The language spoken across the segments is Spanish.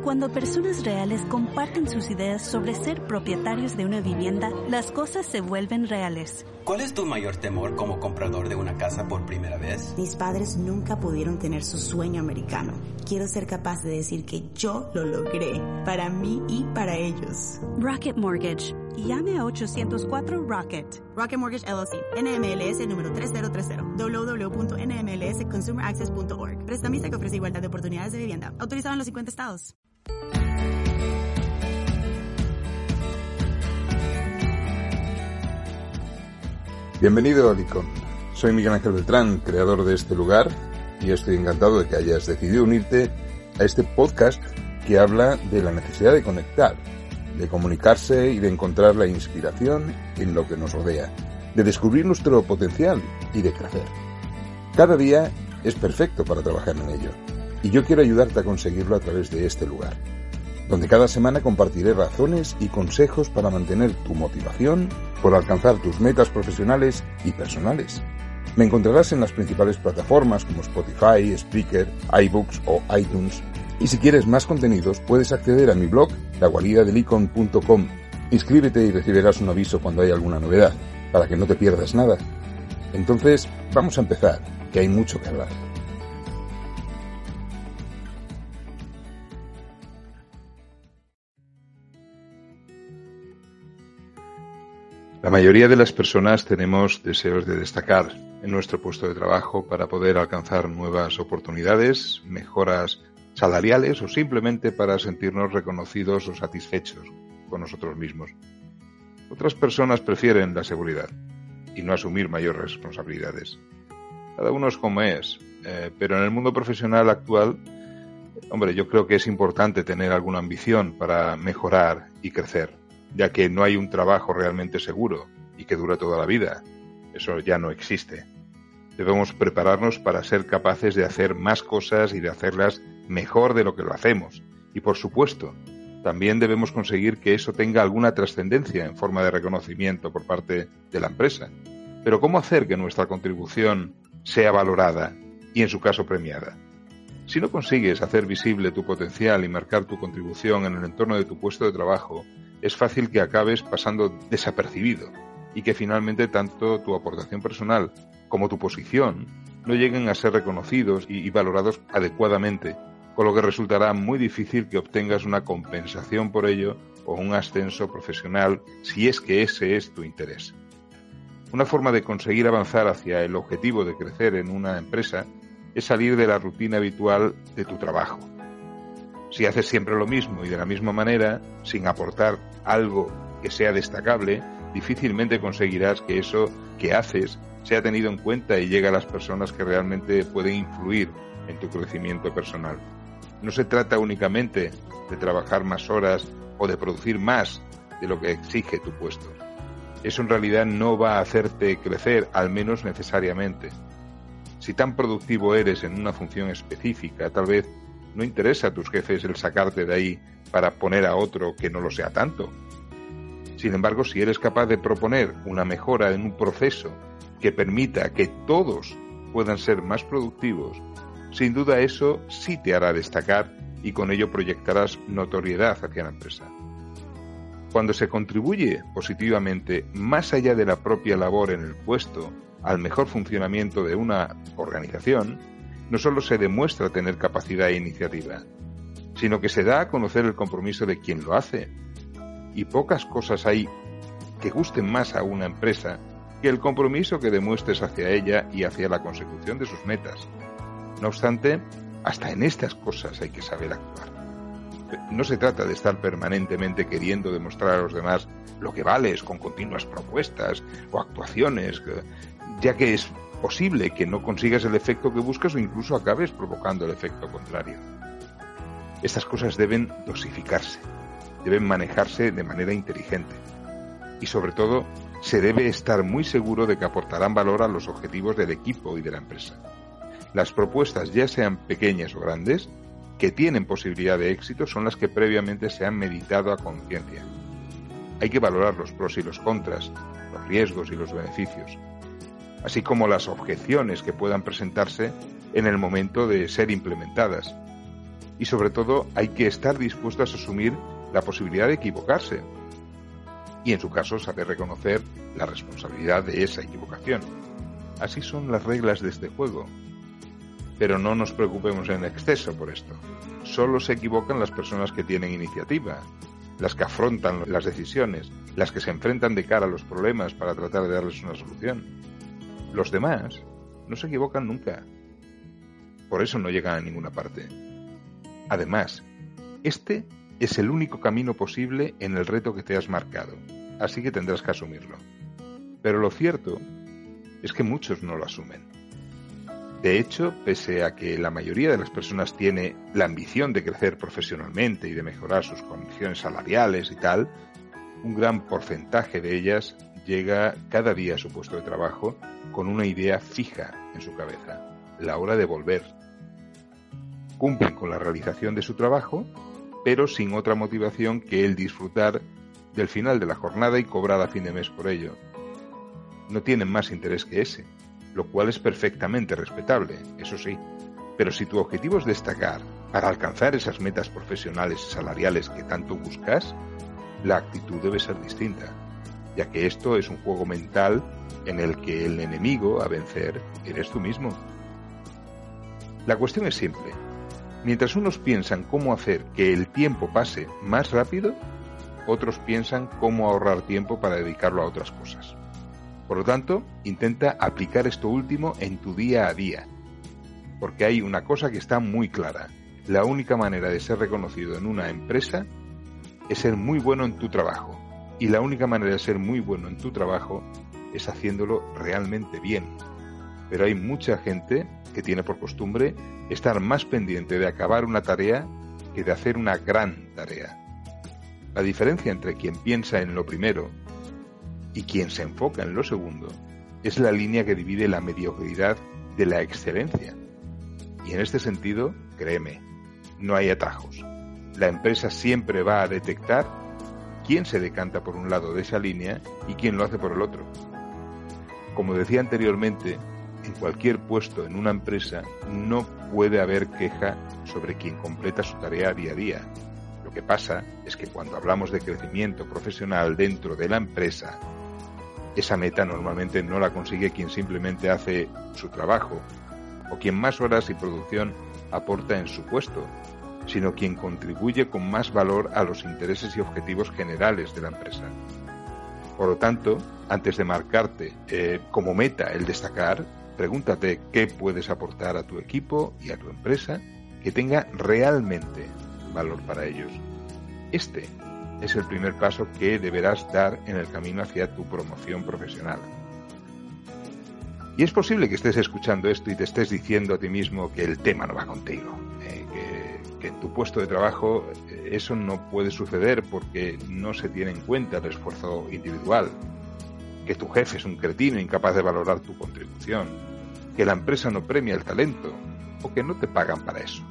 Cuando personas reales comparten sus ideas sobre ser propietarios de una vivienda, las cosas se vuelven reales. ¿Cuál es tu mayor temor como comprador de una casa por primera vez? Mis padres nunca pudieron tener su sueño americano. Quiero ser capaz de decir que yo lo logré, para mí y para ellos. Rocket Mortgage. Llame a 804-ROCKET. Rocket Mortgage LLC, NMLS número 3030, www.nmlsconsumeraccess.org. Prestamista que ofrece igualdad de oportunidades de vivienda. Autorizado en los 50 estados. Bienvenido a Licon. Soy Miguel Ángel Beltrán, creador de este lugar, y estoy encantado de que hayas decidido unirte a este podcast que habla de la necesidad de conectar, de comunicarse y de encontrar la inspiración en lo que nos rodea, de descubrir nuestro potencial y de crecer. Cada día es perfecto para trabajar en ello, y yo quiero ayudarte a conseguirlo a través de este lugar, donde cada semana compartiré razones y consejos para mantener tu motivación por alcanzar tus metas profesionales y personales. Me encontrarás en las principales plataformas como Spotify, Spreaker, iBooks o iTunes. Y si quieres más contenidos, puedes acceder a mi blog, laguaridadelicon.com. Inscríbete y recibirás un aviso cuando haya alguna novedad, para que no te pierdas nada. Entonces, vamos a empezar, que hay mucho que hablar. La mayoría de las personas tenemos deseos de destacar en nuestro puesto de trabajo para poder alcanzar nuevas oportunidades, mejoras salariales o simplemente para sentirnos reconocidos o satisfechos con nosotros mismos. Otras personas prefieren la seguridad y no asumir mayores responsabilidades. Cada uno es como es, pero en el mundo profesional actual, yo creo que es importante tener alguna ambición para mejorar y crecer, ya que no hay un trabajo realmente seguro y que dura toda la vida. Eso ya no existe. Debemos prepararnos para ser capaces de hacer más cosas y de hacerlas mejor de lo que lo hacemos. Y por supuesto, también debemos conseguir que eso tenga alguna trascendencia en forma de reconocimiento por parte de la empresa. Pero ¿cómo hacer que nuestra contribución sea valorada y en su caso premiada? Si no consigues hacer visible tu potencial y marcar tu contribución en el entorno de tu puesto de trabajo, es fácil que acabes pasando desapercibido y que finalmente tanto tu aportación personal como tu posición no lleguen a ser reconocidos y valorados adecuadamente, con lo que resultará muy difícil que obtengas una compensación por ello o un ascenso profesional si es que ese es tu interés. Una forma de conseguir avanzar hacia el objetivo de crecer en una empresa es salir de la rutina habitual de tu trabajo. Si haces siempre lo mismo y de la misma manera, sin aportar algo que sea destacable, difícilmente conseguirás que eso que haces sea tenido en cuenta y llegue a las personas que realmente pueden influir en tu crecimiento personal. No se trata únicamente de trabajar más horas o de producir más de lo que exige tu puesto. Eso en realidad no va a hacerte crecer, al menos necesariamente. Si tan productivo eres en una función específica, tal vez no interesa a tus jefes el sacarte de ahí para poner a otro que no lo sea tanto. Sin embargo, si eres capaz de proponer una mejora en un proceso que permita que todos puedan ser más productivos, sin duda eso sí te hará destacar y con ello proyectarás notoriedad hacia la empresa. Cuando se contribuye positivamente más allá de la propia labor en el puesto al mejor funcionamiento de una organización, no solo se demuestra tener capacidad e iniciativa, sino que se da a conocer el compromiso de quien lo hace. Y pocas cosas hay que gusten más a una empresa que el compromiso que demuestres hacia ella y hacia la consecución de sus metas. No obstante, hasta en estas cosas hay que saber actuar. No se trata de estar permanentemente queriendo demostrar a los demás lo que vales con continuas propuestas o actuaciones, ya que es posible que no consigas el efecto que buscas o incluso acabes provocando el efecto contrario. Estas cosas deben dosificarse, deben manejarse de manera inteligente y sobre todo se debe estar muy seguro de que aportarán valor a los objetivos del equipo y de la empresa. Las propuestas, ya sean pequeñas o grandes, que tienen posibilidad de éxito son las que previamente se han meditado a conciencia. Hay que valorar los pros y los contras, los riesgos y los beneficios, así como las objeciones que puedan presentarse en el momento de ser implementadas. Y sobre todo hay que estar dispuestos a asumir la posibilidad de equivocarse. Y en su caso saber reconocer la responsabilidad de esa equivocación. Así son las reglas de este juego. Pero no nos preocupemos en exceso por esto. Solo se equivocan las personas que tienen iniciativa, las que afrontan las decisiones, las que se enfrentan de cara a los problemas para tratar de darles una solución. Los demás no se equivocan nunca. Por eso no llegan a ninguna parte. Además, este es el único camino posible en el reto que te has marcado, así que tendrás que asumirlo. Pero lo cierto es que muchos no lo asumen. De hecho, pese a que la mayoría de las personas tiene la ambición de crecer profesionalmente y de mejorar sus condiciones salariales y tal, un gran porcentaje de ellas llega cada día a su puesto de trabajo con una idea fija en su cabeza, la hora de volver. Cumplen con la realización de su trabajo, pero sin otra motivación que el disfrutar del final de la jornada y cobrar a fin de mes por ello. No tienen más interés que ese, lo cual es perfectamente respetable, eso sí. Pero si tu objetivo es destacar para alcanzar esas metas profesionales y salariales que tanto buscas, la actitud debe ser distinta, ya que esto es un juego mental en el que el enemigo a vencer eres tú mismo. La cuestión es simple. Mientras unos piensan cómo hacer que el tiempo pase más rápido, otros piensan cómo ahorrar tiempo para dedicarlo a otras cosas. Por lo tanto, intenta aplicar esto último en tu día a día, porque hay una cosa que está muy clara. La única manera de ser reconocido en una empresa es ser muy bueno en tu trabajo, y la única manera de ser muy bueno en tu trabajo es haciéndolo realmente bien. Pero hay mucha gente que tiene por costumbre estar más pendiente de acabar una tarea que de hacer una gran tarea. La diferencia entre quien piensa en lo primero y quien se enfoca en lo segundo es la línea que divide la mediocridad de la excelencia. Y en este sentido, créeme, no hay atajos. La empresa siempre va a detectar quién se decanta por un lado de esa línea y quién lo hace por el otro. Como decía anteriormente, en cualquier puesto en una empresa no puede haber queja sobre quien completa su tarea día a día. Lo que pasa es que cuando hablamos de crecimiento profesional dentro de la empresa, esa meta normalmente no la consigue quien simplemente hace su trabajo o quien más horas y producción aporta en su puesto, sino quien contribuye con más valor a los intereses y objetivos generales de la empresa. Por lo tanto, antes de marcarte como meta el destacar, pregúntate qué puedes aportar a tu equipo y a tu empresa que tenga realmente valor para ellos. Este es el primer paso que deberás dar en el camino hacia tu promoción profesional. Y es posible que estés escuchando esto y te estés diciendo a ti mismo que el tema no va contigo, que en tu puesto de trabajo eso no puede suceder porque no se tiene en cuenta el esfuerzo individual, que tu jefe es un cretino incapaz de valorar tu contribución, que la empresa no premia el talento o que no te pagan para eso.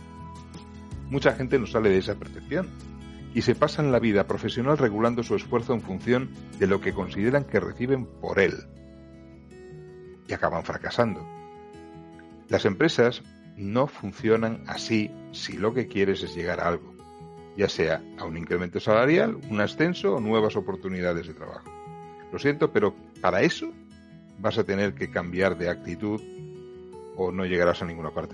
Mucha gente no sale de esa percepción y se pasan la vida profesional regulando su esfuerzo en función de lo que consideran que reciben por él y acaban fracasando. Las empresas no funcionan así si lo que quieres es llegar a algo, ya sea a un incremento salarial, un ascenso o nuevas oportunidades de trabajo. Lo siento, pero para eso vas a tener que cambiar de actitud o no llegarás a ninguna parte.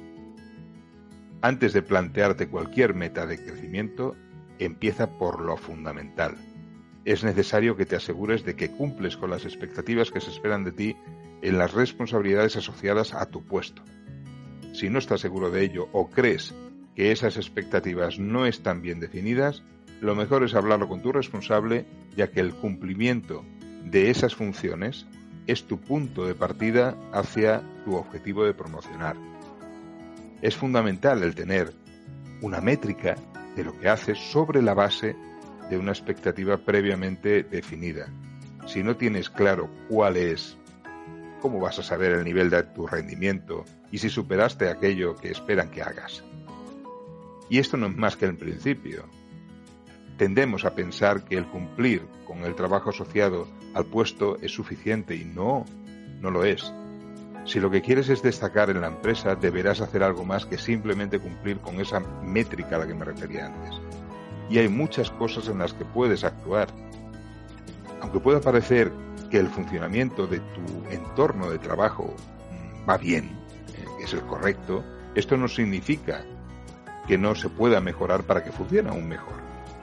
Antes de plantearte cualquier meta de crecimiento, empieza por lo fundamental. Es necesario que te asegures de que cumples con las expectativas que se esperan de ti en las responsabilidades asociadas a tu puesto. Si no estás seguro de ello o crees que esas expectativas no están bien definidas, lo mejor es hablarlo con tu responsable, ya que el cumplimiento de esas funciones es tu punto de partida hacia tu objetivo de promocionar. Es fundamental el tener una métrica de lo que haces sobre la base de una expectativa previamente definida. Si no tienes claro cuál es, ¿cómo vas a saber el nivel de tu rendimiento y si superaste aquello que esperan que hagas? Y esto no es más que el principio. Tendemos a pensar que el cumplir con el trabajo asociado al puesto es suficiente y no lo es. Si lo que quieres es destacar en la empresa, deberás hacer algo más que simplemente cumplir con esa métrica a la que me refería antes. Y hay muchas cosas en las que puedes actuar. Aunque pueda parecer que el funcionamiento de tu entorno de trabajo va bien, que es el correcto, esto no significa que no se pueda mejorar para que funcione aún mejor.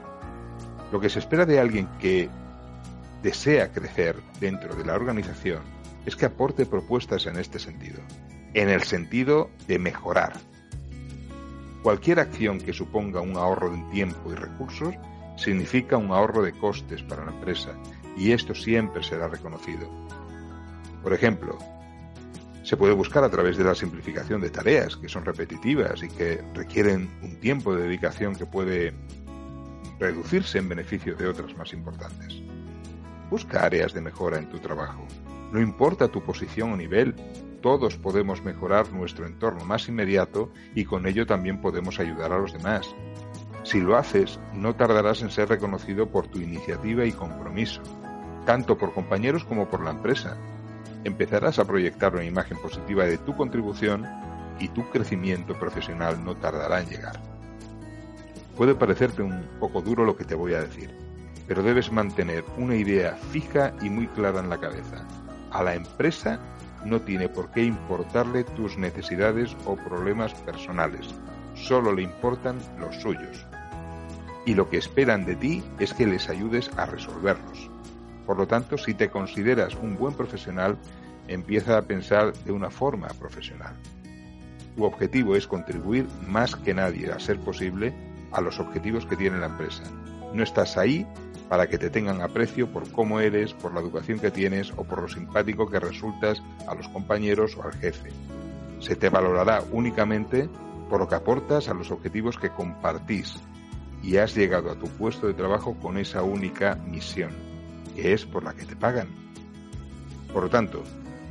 Lo que se espera de alguien que desea crecer dentro de la organización es que aporte propuestas en este sentido, en el sentido de mejorar. Cualquier acción que suponga un ahorro de tiempo y recursos significa un ahorro de costes para la empresa, y esto siempre será reconocido. Por ejemplo, se puede buscar a través de la simplificación de tareas que son repetitivas y que requieren un tiempo de dedicación que puede reducirse en beneficio de otras más importantes. Busca áreas de mejora en tu trabajo. No importa tu posición o nivel, todos podemos mejorar nuestro entorno más inmediato y con ello también podemos ayudar a los demás. Si lo haces, no tardarás en ser reconocido por tu iniciativa y compromiso, tanto por compañeros como por la empresa. Empezarás a proyectar una imagen positiva de tu contribución y tu crecimiento profesional no tardará en llegar. Puede parecerte un poco duro lo que te voy a decir, pero debes mantener una idea fija y muy clara en la cabeza. A la empresa no tiene por qué importarle tus necesidades o problemas personales, solo le importan los suyos. Y lo que esperan de ti es que les ayudes a resolverlos. Por lo tanto, si te consideras un buen profesional, empieza a pensar de una forma profesional. Tu objetivo es contribuir más que nadie, a ser posible, a los objetivos que tiene la empresa. No estás ahí para que te tengan aprecio por cómo eres, por la educación que tienes o por lo simpático que resultas a los compañeros o al jefe. Se te valorará únicamente por lo que aportas a los objetivos que compartís y has llegado a tu puesto de trabajo con esa única misión, que es por la que te pagan. Por lo tanto,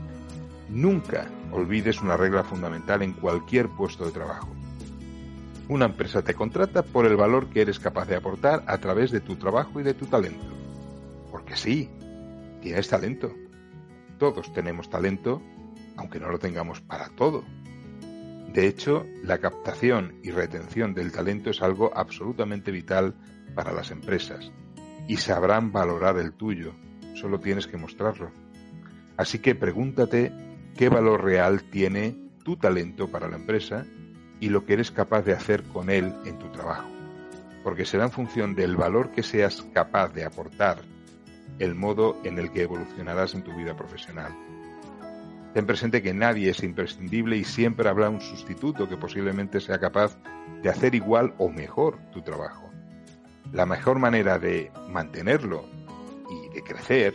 nunca olvides una regla fundamental en cualquier puesto de trabajo. Una empresa te contrata por el valor que eres capaz de aportar a través de tu trabajo y de tu talento. Porque sí, tienes talento. Todos tenemos talento, aunque no lo tengamos para todo. De hecho, la captación y retención del talento es algo absolutamente vital para las empresas. Y sabrán valorar el tuyo, solo tienes que mostrarlo. Así que pregúntate qué valor real tiene tu talento para la empresa y lo que eres capaz de hacer con él en tu trabajo, porque será en función del valor que seas capaz de aportar el modo en el que evolucionarás en tu vida profesional. Ten presente que nadie es imprescindible y siempre habrá un sustituto que posiblemente sea capaz de hacer igual o mejor tu trabajo. La mejor manera de mantenerlo y de crecer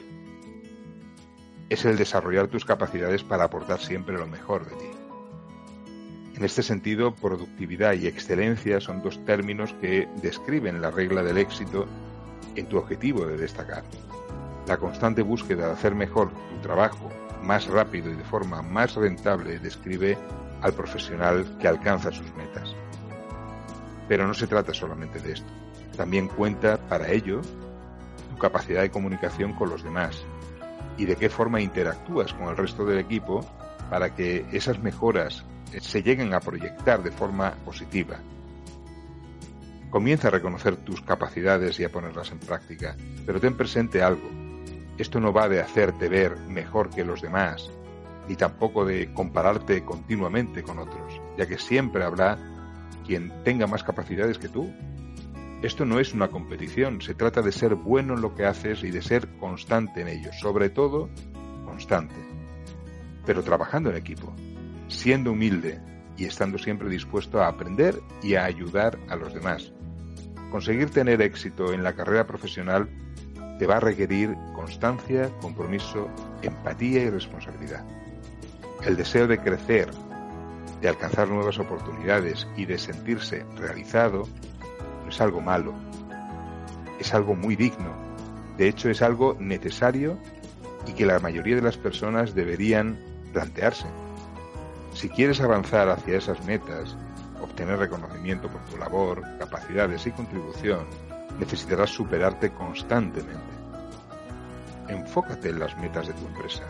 es el desarrollar tus capacidades para aportar siempre lo mejor de ti. En este sentido, productividad y excelencia son dos términos que describen la regla del éxito en tu objetivo de destacar. La constante búsqueda de hacer mejor tu trabajo más rápido y de forma más rentable describe al profesional que alcanza sus metas. Pero no se trata solamente de esto. También cuenta para ello tu capacidad de comunicación con los demás y de qué forma interactúas con el resto del equipo para que esas mejoras se lleguen a proyectar de forma positiva. Comienza a reconocer tus capacidades y a ponerlas en práctica, pero ten presente algo. Esto no va de hacerte ver mejor que los demás, ni tampoco de compararte continuamente con otros, ya que siempre habrá quien tenga más capacidades que tú. Esto no es una competición, se trata de ser bueno en lo que haces y de ser constante en ello, sobre todo constante, pero trabajando en equipo, siendo humilde y estando siempre dispuesto a aprender y a ayudar a los demás. Conseguir tener éxito en la carrera profesional te va a requerir constancia, compromiso, empatía y responsabilidad. El deseo de crecer, de alcanzar nuevas oportunidades y de sentirse realizado no es algo malo, es algo muy digno. De hecho, es algo necesario y que la mayoría de las personas deberían plantearse. Si quieres avanzar hacia esas metas, obtener reconocimiento por tu labor, capacidades y contribución, necesitarás superarte constantemente. Enfócate en las metas de tu empresa.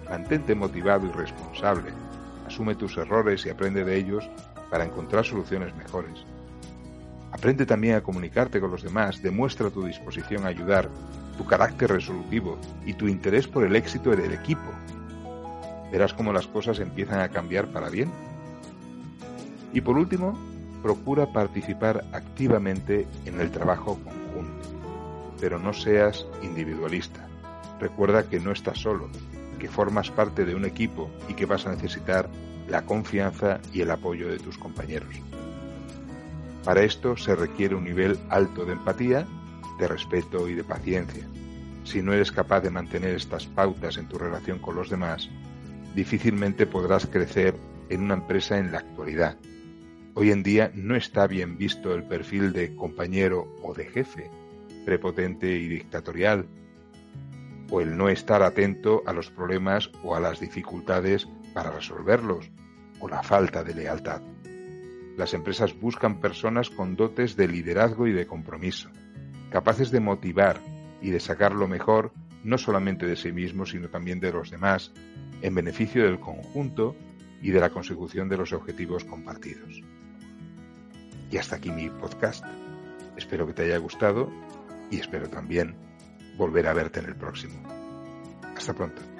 Mantente motivado y responsable. Asume tus errores y aprende de ellos para encontrar soluciones mejores. Aprende también a comunicarte con los demás, demuestra tu disposición a ayudar, tu carácter resolutivo y tu interés por el éxito del equipo. Verás cómo las cosas empiezan a cambiar para bien. Y por último, procura participar activamente en el trabajo conjunto, pero no seas individualista. Recuerda que no estás solo, que formas parte de un equipo y que vas a necesitar la confianza y el apoyo de tus compañeros. Para esto se requiere un nivel alto de empatía, de respeto y de paciencia. Si no eres capaz de mantener estas pautas en tu relación con los demás, difícilmente podrás crecer en una empresa en la actualidad. Hoy en día no está bien visto el perfil de compañero o de jefe, prepotente y dictatorial, o el no estar atento a los problemas o a las dificultades para resolverlos, o la falta de lealtad. Las empresas buscan personas con dotes de liderazgo y de compromiso, capaces de motivar y de sacar lo mejor no solamente de sí mismos, sino también de los demás, en beneficio del conjunto y de la consecución de los objetivos compartidos. Y hasta aquí mi podcast. Espero que te haya gustado y espero también volver a verte en el próximo. Hasta pronto.